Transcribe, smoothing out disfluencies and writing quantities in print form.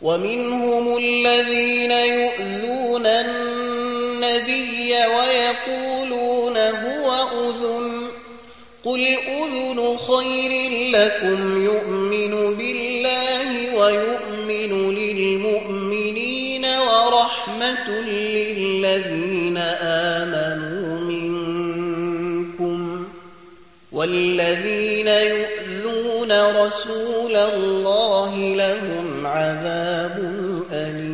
ومنهم الذين يؤذون النبي ويقولون هو أذن قل أذن خير لكم يؤمن بالله ويؤمن للمؤمنين ورحمة للذين آمنوا منكم والذين يؤذون رسول الله لهم عذاب أليم.